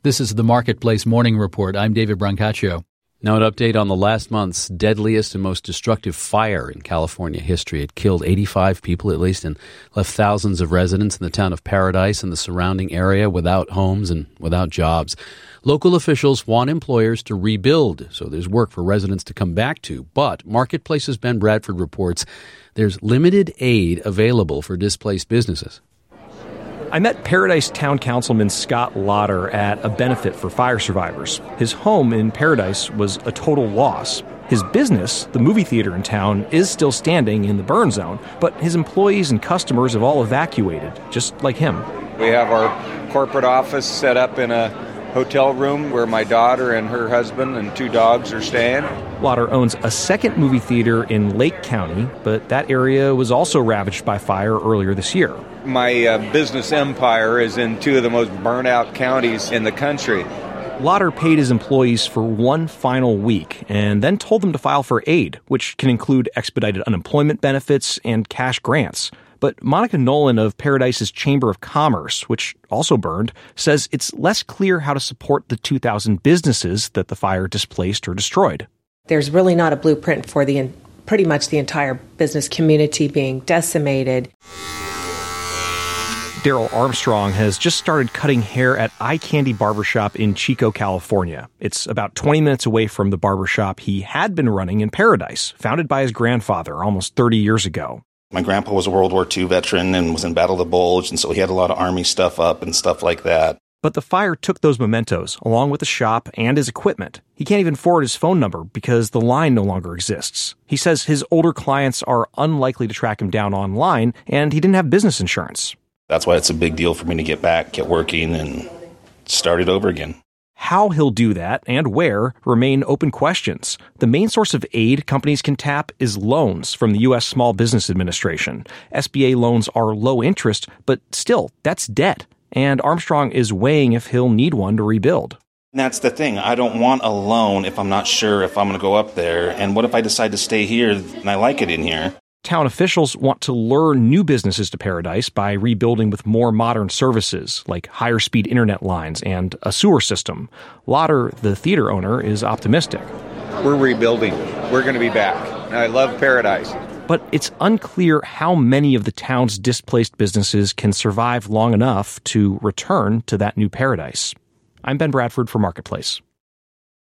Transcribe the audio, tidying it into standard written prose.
This is the Marketplace Morning Report. I'm David Brancaccio. Now an update on the last month's deadliest and most destructive fire in California history. It killed 85 people at least and left thousands of residents in the town of Paradise and the surrounding area without homes and without jobs. Local officials want employers to rebuild, so there's work for residents to come back to. But Marketplace's Ben Bradford reports there's limited aid available for displaced businesses. I met Paradise Town Councilman Scott Lotter at a benefit for fire survivors. His home in Paradise was a total loss. His business, the movie theater in town, is still standing in the burn zone, but his employees and customers have all evacuated, just like him. We have our corporate office set up in a hotel room where my daughter and her husband and 2 dogs are staying. Lotter owns a second movie theater in Lake County, but that area was also ravaged by fire earlier this year. My business empire is in 2 of the most burnt-out counties in the country. Lotter paid his employees for one final week and then told them to file for aid, which can include expedited unemployment benefits and cash grants. But Monica Nolan of Paradise's Chamber of Commerce, which also burned, says it's less clear how to support the 2,000 businesses that the fire displaced or destroyed. There's really not a blueprint for pretty much the entire business community being decimated. Daryl Armstrong has just started cutting hair at Eye Candy Barbershop in Chico, California. It's about 20 minutes away from the barbershop he had been running in Paradise, founded by his grandfather almost 30 years ago. My grandpa was a World War II veteran and was in Battle of the Bulge, and so he had a lot of Army stuff up and stuff like that. But the fire took those mementos, along with the shop and his equipment. He can't even forward his phone number because the line no longer exists. He says his older clients are unlikely to track him down online, and he didn't have business insurance. That's why it's a big deal for me to get back, get working, and start it over again. How he'll do that and where remain open questions. The main source of aid companies can tap is loans from the U.S. Small Business Administration. SBA loans are low interest, but still, that's debt. And Armstrong is weighing if he'll need one to rebuild. And that's the thing. I don't want a loan if I'm not sure if I'm going to go up there. And what if I decide to stay here and I like it in here? Town officials want to lure new businesses to Paradise by rebuilding with more modern services, like higher-speed internet lines and a sewer system. Lotter, the theater owner, is optimistic. We're rebuilding. We're going to be back. And I love Paradise. But it's unclear how many of the town's displaced businesses can survive long enough to return to that new paradise. I'm Ben Bradford for Marketplace.